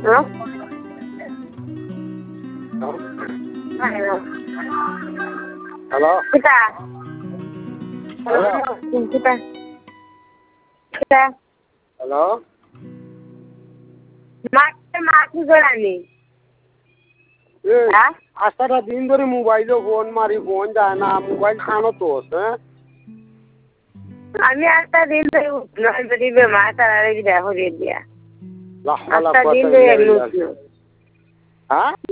hello কিতা কিতা কিতা হ্যালো মাটি গড়ানি আসাটা দিন ধরে মোবাইলে ফোন মারি ফোন যায় না মোবাইল খানো তো হ্যাঁ আমি একটা দিন ধরে নয় যদি বেমার তারা দেখো দিয়ে দিয়া একটা দিন ধরে হ্যাঁ